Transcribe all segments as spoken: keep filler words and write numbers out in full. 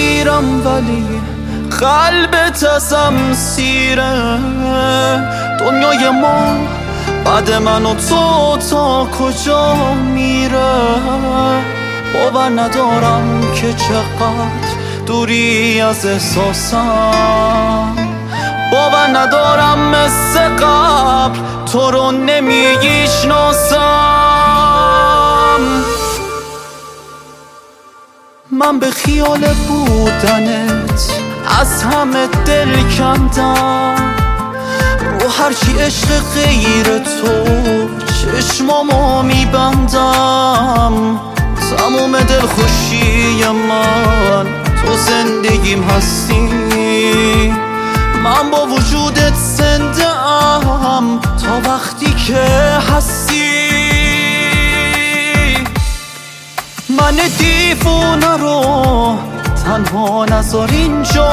میرم ولی قلبت ازم سیره. دنیای ما بعد من و تو تا کجا میره؟ باور ندارم که چقدر دوری از احساسم. باور ندارم مثل قبل تو رو نمیشناسم. من به خیال بودنت از همه دل کندم. رو هرچی عشق غیر تو چشمامو میبندم. تموم دلخوشی من تو زندگیم هستی. من با وجودت زنده ام تا وقتی که هستی. من دیوونه رو تنها نذار اینجا.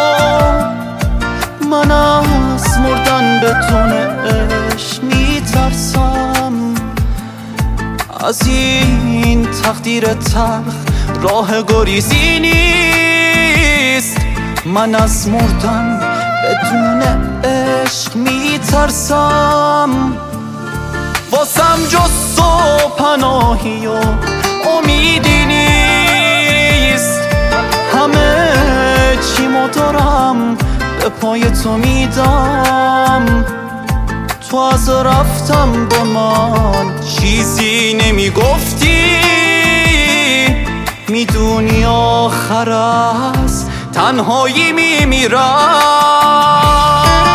من از مردن به تونه عشق میترسم. از این تقدیر تلخ راه گریزی نیست. من از مردن بدون عشق میترسم. واسم جز تو پناهی و امیدی نیست. همه چیمو دارم به پای تو میدم. تو از رفتم به من چیزی نمیگفتی. میدونی آخر از تنهایی میمیرم.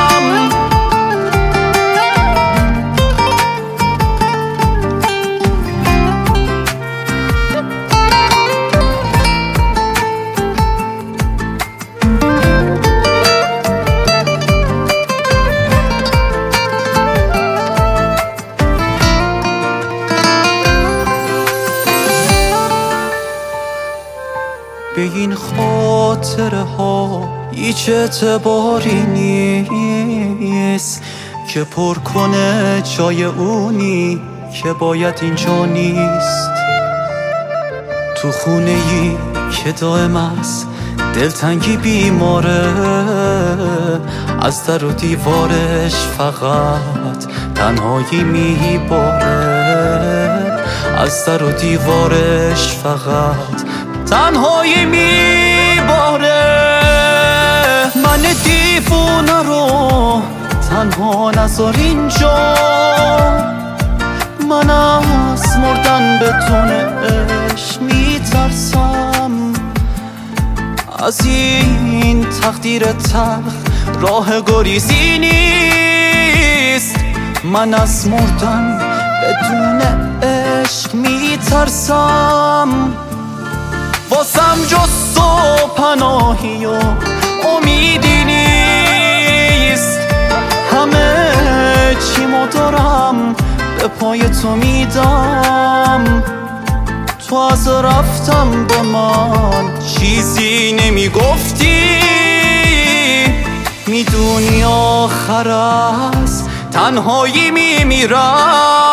به این خاطره ها هیچ اعتباری نیست که پر کنه جای اونی که باید اینجا نیست. تو خونه ای که دائم است دلتنگی بیماره. از در و دیوارش فقط تنهایی میباره. از در و دیوارش فقط تنهایی میباره. من دیوونه رو تنها نذار اینجا. من از مردن بدون عشق میترسم. از این تقدیر تلخ راه گریزی نیست. من از مردن بدون عشق میترسم. واسم جز تو پناهی و امیدی نیست. همه چیمو دارم به پای تو میدم. تو از رفتم به من چیزی نمیگفتی. میدونی آخر از تنهایی میمیرم.